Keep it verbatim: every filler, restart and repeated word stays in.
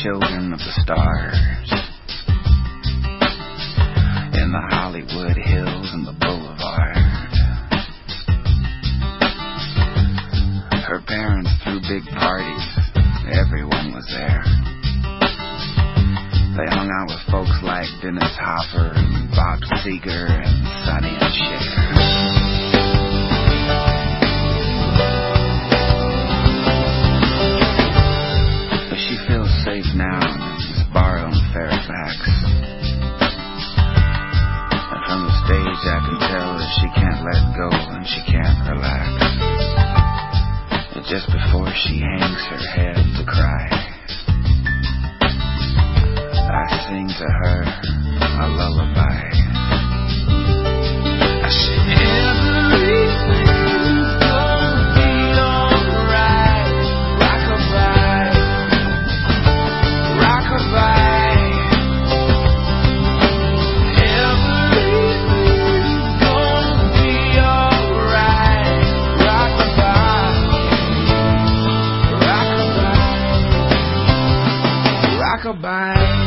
children of the stars, in the Hollywood Hills and the Boulevard. Her parents threw big parties, everyone was there. They hung out with folks like Dennis Hopper and Bob Seger and Sonny and Cher. But she feels safe now in Sbarro and Fairfax. And from the stage I can tell that she can't let go and she can't relax. And just before she hangs her head to cry, I sing to her a lullaby. I sing, everything's gonna be alright. Rockabye, rockabye. Everything's gonna be alright. Rockabye, rockabye, rockabye.